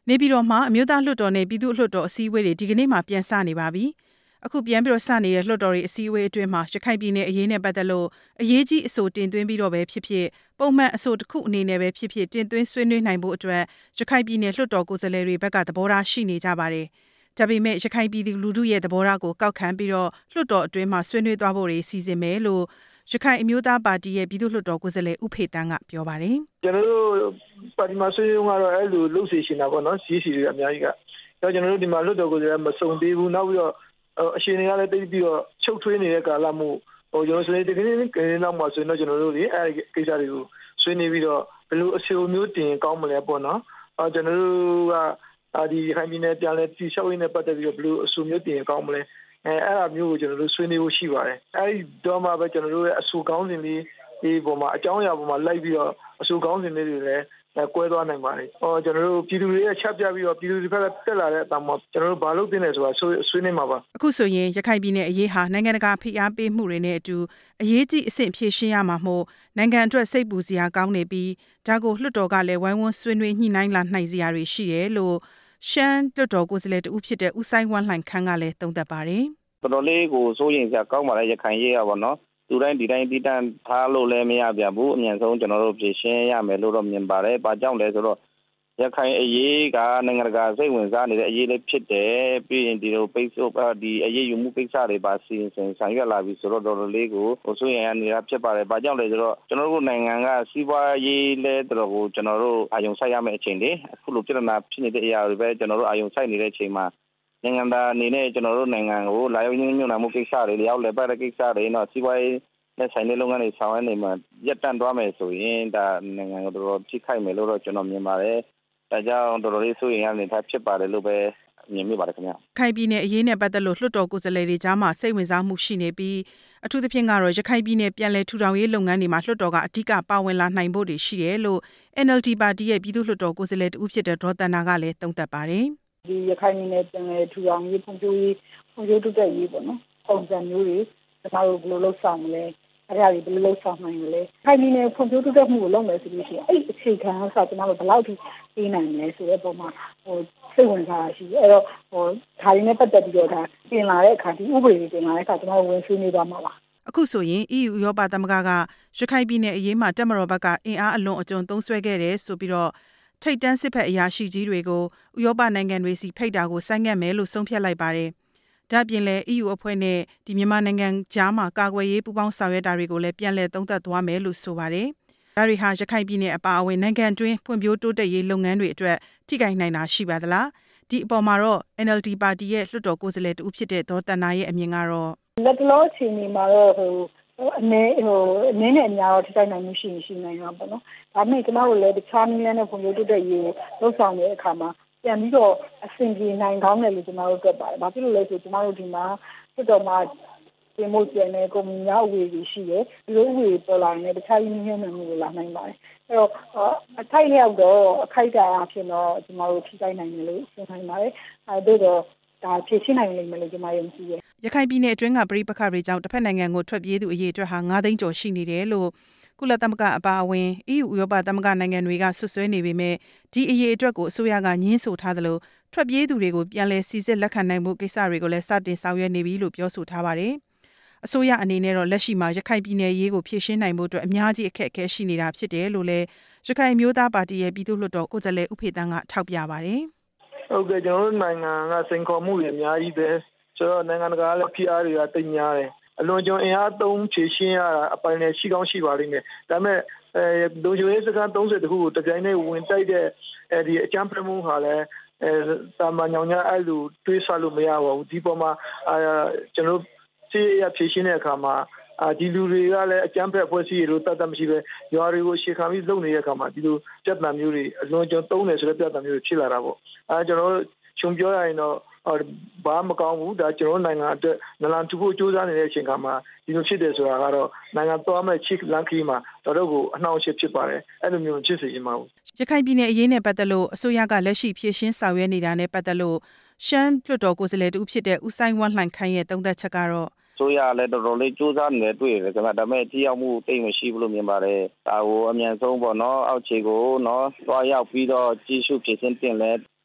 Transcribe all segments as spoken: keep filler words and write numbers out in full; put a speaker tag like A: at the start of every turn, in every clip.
A: နေပြည်တော်မှာအမျိုးသားလွှတ်တော်နဲ့ပြည်သူ့လွှတ်တော်အစည်းအဝေးတွေဒီကနေ့မှပြန်စနေပါပြီ။အခုပြန်ပြီးတော့စနေတဲ့လွှတ်တော်တွေအစည်းအဝေးအတွင်းမှာရခိုင်ပြည်နယ်အရေးနဲ့ပတ်သက်လို့အရေးကြီးအဆိုတင်သွင်းပြီးတော့ပဲဖြစ်ဖြစ်ပုံမှန်အဆိုတစ်ခုအနေနဲ့ပဲဖြစ်ဖြစ်တင်သွင်းဆွေးနွေးနိုင်ဖို့အတွက်ရခိုင်ပြည်နယ်လွှတ်တော်ကိုယ်စားလှယ်တွေဘက်ကသဘောထားရှိနေကြပါတယ်။ဒါပေမဲ့ရခိုင်ပြည်သူလူထုရဲ့သဘောထားကိုကောက်ခံပြီးတော့လွှတ်တော်အတွင်းမှာဆွေးနွေးသွားဖို့တွေစီစဉ်မယ်လို့ရခိုင်အမျိုးသားပါတီရဲ့ပြည်သူ့လွှတ်တော်ကိုယ်စားလှယ်ဦးဖေတန်းကပြောပါတယ်
B: ။ကျွန်တော်တို့ပါတီမှာဆွေးနွေးကတော့အဲ့လိုလှုပ်ရှားနေတာပေါ့နော်စီစီတွေအများကြီးကတော့ကျွန်တော်တို့ဒီမှာလွှတ်တော်ကိုယ်စားလှယ်မစုံသေးဘူးနောက်ပြီးတော့အရှင်တွေကလည်းတိတ်ပြီးတော့ချုပ်ထွေးနေတဲ့ကာလမှုဟိုကျွန်တော်ဆိုရင်ဒီကနေ့ကနေ့နောက်မှာဆိုရင်တော့ကျွန်တော်တို့လေအဲ့ဒီကိစ္စတွေကိုဆွေးနွေးပြီးတော့ဘယ်လိုအစီအမျိုးတင်ကောင်းမလဲပေါ့နော်အဲကျွန်တော်တို့ကဒီခိုင်ပြည်နယ်ပြန်လဲတီရှောက်ရင်းနဲ့ပတ်သက်ပြီးတော့ဘယ်လိုအစီအမျိုးတင်ကောင်းမလဲအဲအဲ့ဒါမျိုးကိုကျွန်တော်တို့ဆွေးနွေးဖို့ရှိပါတယ်အဲ့ဒီတော့မှပဲကျွန်တော်တို့ရဲ့အဆူကောင်းစဉ်လေးဒီပုံမှာအကြောင်းအရာပုံမှာလိုက်ပြီးတော့အဆူကောင်းစဉ်လေးတွေလည်းကွဲသွားနိုင်ပါတယ်။ဟောကျွန်တော်တို့ပြည်သူတွေရဲ့ချက်ပြပြီးတော့ပြည်သူတွေဘက်ကတက်လာတဲ့အတမှာကျွန်တော်တို့ဘာလုပ်သင့်လဲဆိုတာဆွေးနွေးမှာပါ
A: ။အခုဆိုရင်ရခိုင်ပြည်နယ်အရေးဟာနိုင်ငံတကာဖိအားပေးမှုတွေနဲ့အတူအရေးကြီးအဆင့်ဖြည့်ရှင်းရမှာမို့နိုင်ငံအတွက်စိတ်ပူစရာကောင်းနေပြီးဒါကိုလွှတ်တော်ကလည်းဝိုင်းဝန်းဆွေးနွေးညှိနှိုင်းလာနိုင်စရာတွေရှိတယ်လို့ရှမ်းလွှတ်တော်ကိုယ်စားလှယ်တဦးဖြစ်တဲ့ဦးဆိုင်ဝမ်လှိုင်ခန်းကလည်းသုံးသပ်ပါတယ်
C: ။တော်တော်လေးကိုစိုးရိမ်စရာကောင်းပါလေရခိုင်ရေးရပါတော့။သူတိုင်းဒီတိုင်းဒီတန်းထားလို့လည်းမရပြဘူးအမြန်ဆုံးကျွန်တော်တို့ဖြည့်ရှင်းရမယ်လို့တော့မြင်ပါတယ်။ဘာကြောင့်လဲဆိုတော့ရခိုင်အရေးကနိုင်ငံတကာစိတ်ဝင်စားနေတဲ့အရေးလေးဖြစ်တယ်ပြီးရင်ဒီလိုပိတ်ဆို့ဒီအရေးယူမှုကိစ္စတွေပါစီစဉ်ဆောင်ရွက်လာပြီဆိုတော့တော်တော်လေးကိုဆိုရင်နေတာဖြစ်ပါတယ်။ဘာကြောင့်လဲဆိုတော့ကျွန်တော်တို့နိုင်ငံကစီးပွားရေးလဲတော်တော်ကိုကျွန်တော်တို့အာရုံစိုက်ရမယ့်အချိန်လေးအခုလိုပြဿနာဖြစ်နေတဲ့အရာတွေပဲကျွန်တော်တို့အာရုံစိုက်နေတဲ့အချိန်မှာနိုင်ငံသားအနေနဲ့ကျွန်တော်တို့နိုင်ငံကိုလာရောက်ရင်းမြှုပ်နှံမှုကိစ္စတွေလျောက်လဲပတ်တဲ့ကိစ္စတွေတော့စီးပွားရေးနဲ့ဆိုင်တဲ့လုပ်ငန်းတွေဆောင်ရွက်နေမှာရပ်တန့်သွားမယ်ဆိုရင်ဒါနိုင်ငံကိုတော်တော်ထိခိုက်မယ်လို့တော့ကျွန်တော်မြင်ပါတယ်။ဒါကြောင့်တော်တော်လေးစိုးရိမ်ရနေတာဖြစ်ပါတယ်လို့ပဲမြင်မိပါတယ်ခင်ဗျ
A: ။ခိုင်ပြည်နယ်အရေးနဲ့ပတ်သက်လို့လွှတ်တော်ကိုယ်စားလှယ်တွေကြားမှာစိတ်ဝင်စားမှုရှိနေပြီးအထူးသဖြင့်ကတော့ရခိုင်ပြည်နယ်ပြည်လဲထူထောင်ရေးလုပ်ငန်းတွေမှာလွှတ်တော်ကအဓိကပါဝင်လာနိုင်ဖို့တွေရှိတယ်လို့ N L D ပါတီရဲ့ပြည်သူ့လွှတ်တော်ကိုယ်စားလှယ်တဦးဖြစ်တဲ့ဒေါ်တန်နာကလည်းသုံးသပ်ပါတယ်
D: ။ဒီရခိုင်ပြည်နယ်ပြည်လဲထူထောင်ရေးဖွံ့ဖြိုးရေးဖွံ့ဖြိုးတိုးတက်ရေးပေါ့နော်။ပုံစံမျိုးတွေကျွန်တော်တို့ဘယ်လိုလုပ်ဆောင်မလဲအဲ့ဒါတွေဘယ်လိုလုပ်ဆောင်နိုင်လဲခိုင်ပြည်နယ်ဖွံ့ဖြိုးတိုးတက်မှုကိုလုပ်မယ်ဆိုလို့ရှိရင်အဲ့အခြေခံအဆောက်ကျွန်တော်တို့ဘယ်လောက်ထိပေးနိုင်မလဲဆိုတဲ့ပုံမှာဟိုစိတ်ဝင်စားတာရှိတယ်အဲ့တော့ဟိုဒါတွေနဲ့ပတ်သက်ပြီးတော့ဒါပြင်လာတဲ့အခါဒီဥပဒေတွေပြင်လာတဲ့အခါကျွန်တော်တို့ဝင်ဆွေးနွေးသွားမှာပါ
A: အခုဆိုရင် E U ဥရောပသမဂ္ဂကရခိုင်ပြည်နယ်အရေးမှာတက်မတော်ဘက်ကအင်အားအလွန်အကျွံသုံးစွဲခဲ့တယ်ဆိုပြီးတော့ထိပ်တန်းစစ်ဖက်အရာရှိကြီးတွေကိုဥရောပနိုင်ငံတွေစီဖိတ်တာကိုဆိုင်းငံ့မယ်လို့ဆုံးဖြတ်လိုက်ပါတယ်ဒါ့အပြင်လည်း E U အဖွဲ့နဲ့ဒီမြန်မာနိုင်ငံကြားမှာကာကွယ်ရေးပူးပေါင်းဆောင်ရွက်တာတွေကိုလည်းပြန်လည်သုံးသပ်သွားမယ်လို့ဆိုပါတယ်။ဒါတွေဟာရခိုင်ပြည်နယ်အပါအဝင်နိုင်ငံတွင်းဖွံ့ဖြိုးတိုးတက်ရေးလုပ်ငန်းတွေအတွက်ထိခိုက်နိုင်တာရှိပါသလား။ဒီအပေါ်မှာတော့ N L D ပါတီရဲ့လွှတ်တော်ကိုယ်စားလှယ်တဦးဖြစ်တဲ့ဒေါ်တန်နာရဲ့အမြင်ကတော့
D: လက်တလောအချိန်ဒီမှာတော့ဟိုအနေဟိုအနေနဲ့အများတော့ထိခိုက်နိုင်မှုရှိရှိနိုင်တာပေါ့နော်။ဒါပေမဲ့ကျွန်တော်တို့လည်းတခြားနည်းလမ်းနဲ့ဖွံ့ဖြိုးတိုးတက်ရေးလှုပ်ဆောင်တဲ့အခါမှာပြန်ပြီးတော့အဆင်ပြေနိုင်ကောင်းတယ်လို့ကျွန်တော်တို့တွေ့ပါတယ်။ဘာဖြစ်လို့လဲဆိုကျွန်တော်တို့ဒီမှာပြတော့မှပြင်မှုကျန်တဲ့ကုမ္ပဏီများဥပဒေတွေရှိတယ်။ဒီလိုဥပဒေပေါ်လာရင်တခြားရင်းနှီးမြှုပ်နှံမှုတွေလာနိုင်ပါတယ်။အဲတော့အထိုက်လျောက်တော့အခိုက်အတန့်အဖြစ်တော့ကျွန်တော်တို့ထိခိုက်နိုင်တယ်လို့ဆိုနိုင်ပါတယ်။အဲဒါတော့ဒါဖြည့်ရှင်းနိုင်လိမ့်မယ်လို့ကျွန်တော်ယုံကြည်တယ်
A: ။ရခိုင်ပြည်နယ်အတွင်းကပြည်ပခါတွေကြောင့်တစ်ဖက်နိုင်ငံကိုထွက်ပြေးသူအရေးအတွက်ဟာ၅သိန်းကျော်ရှိနေတယ်လို့ကုလသမဂ္ဂအပါအဝင် E U ဥရောပသမဂ္ဂနိုင်ငံတွေကဆွဆွဲနေပေမဲ့ဒီအရေးအတွက်ကိုအစိုးရကညှင်းဆိုထားသလိုထွက်ပြေးသူတွေကိုပြန်လည်စီစစ်လက်ခံနိုင်မှုကိစ္စတွေကိုလည်းစတင်ဆောင်ရွက်နေပြီလို့ပြောဆိုထားပါတယ်။အစိုးရအနေနဲ့တော့လက်ရှိမှာရခိုင်ပြည်နယ်ရေးကိုဖြည့်ရှင်းနိုင်မှုအတွက်အများကြီးအခက်အခဲရှိနေတာဖြစ်တယ်လို့လည်းရခိုင်မျိုးသားပါတီရဲ့ပြည်သူ့လွှတ်တော်ကိုယ်စားလှယ်ဦးဖေတန်းကထောက်ပြပါတယ်
B: ။ဟုတ်ကဲ့ကျွန်တော်တို့နိုင်ငံကစိန်ခေါ်မှုတွေအများကြီးပဲဆိုတော့နိုင်ငံတကာလည်းဖိအားတွေကတိတ်များတယ်။အလွန်ကျွံအင်အားသုံးဖြည့်ရှင်းရတာအပိုင်းနဲ့ရှိကောင်းရှိပါလိမ့်မယ်။ဒါပေမဲ့အဲဒိုဂျိုရေးစကန်သုံးဆယ်တခုကိုတကြိမ်နဲ့ဝင်တိုက်တဲ့အဲဒီအကြမ်းဖက်မှုဟာလည်းအဲတာမန်ညောင်ညာအဲ့လိုတွေးဆလို့မရပါဘူးဒီပေါ်မှာအာကျွန်တော်စီးရဖြည့်ရှင်းတဲ့အခါမှာအာဒီလူတွေကလည်းအကြမ်းဖက်အဖွဲ့အစည်းတွေလို့တတ်တတ်မရှိပဲရွာတွေကိုရှေ့ခံပြီးလုပ်နေတဲ့အခါမှာဒီလိုပြဿနာမျိုးတွေအလွန်ကျွံသုံးတယ်ဆိုတဲ့ပြဿနာမျိုးတွေဖြစ်လာတာပေါ့အဲကျွန်တော်ခြုံပြောရရင်တော့ဘာမကောင်းဘူးဒါကျွန်တော်နိုင်ငံအတွက်နလန်ထူဖို့စူးစမ်းနေတဲ့အချိန်ခါမှာဒီလိုဖြစ်တယ်ဆိုတာကတော့နိုင်ငံတော်မဲ့ချစ်လန်ခီမှာတော်တော်ကိုအနှောင့်အယှက်ဖြစ်ပါတယ်အဲ့လိုမျိုးဖြစ်စေချင်ပါဘူး
A: ရခိုင်ပြည်နယ်အရေးနဲ့ပတ်သက်လို့အစိုးရကလက်ရှိဖြည့်ရှင်းဆောင်ရွက်နေတာနဲ့ပတ်သက်လို့ရှမ်းလွှတ်တော်ကိုယ်စားလှယ်တူဖြစ်တဲ့ဦးဆိုင်ဝမ်လှိုင်ခန်းရဲ့သုံးသပ်ချက်ကတော့
C: ဆိုရလည်းတော်တော်လေးစူးစမ်းနေတွေ့တယ်ခင်ဗျဒါပေမဲ့ကြီးအောင်မှုတိတ်မရှိဘူးလို့မြင်ပါတယ်ဒါကိုအမြန်ဆုံးပေါ့နော်အောက်ခြေကိုနော်သွားရောက်ပြီးတော့ကြီးစုဖြည့်ရှင်းတင်လဲ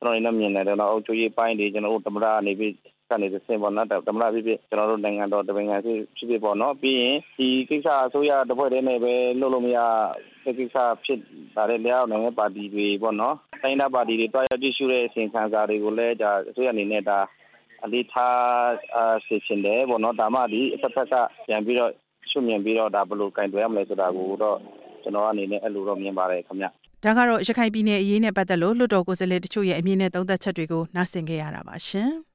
C: ကျွန်တော်တို့မြင်နေတယ်တော့အုပ်ချုပ်ရေးပိုင်းတွေကျွန်တော်တို့သမ္မတနေပြီးကနေစင်ပေါ်တော့သမ္မတဖြစ်ဖြစ်ကျွန်တော်တို့နိုင်ငံတော်တပင်ခံဖြစ်ဖြစ်ပေါ့နော်ပြီးရင်ဒီကိစ္စအစိုးရတစ်ဖွဲ့တည်းနဲ့ပဲလုပ်လို့မရကိစ္စဖြစ်တာတဲ့လျောက်နိုင်ငံပါတီတွေပေါ့နော်တိုင်းဒေသပါတီတွေတွားရောက်ကြည့်ရှုတဲ့အစီအခံစာတွေကိုလည်းဒါအစိုးရအနေနဲ့ဒါအလေးထားဆင်ခြင်တယ်ပေါ့နော်ဒါမှဒီအဖက်ဖက်ကပြန်ပြီးတော့ရှုမြင်ပြီးတော့ဒါဘယ်လိုကင်တွယ်ရမလဲဆိုတာကိုတော့ကျွန်တော်အနေနဲ့အဲ့လိုတော့မြင်ပါတယ်ခင်ဗျ
A: ဒါကတော့ရခိုင်ပြည်နယ်အရေးနဲ့ပတ်သက်လို့လွှတ်တော်ကိုယ်စားလှယ်တချို့ရဲ့အမြင်နဲ့သုံးသပ်ချက်တွေကိုနားဆင်ခဲ့ရတာပါရှင်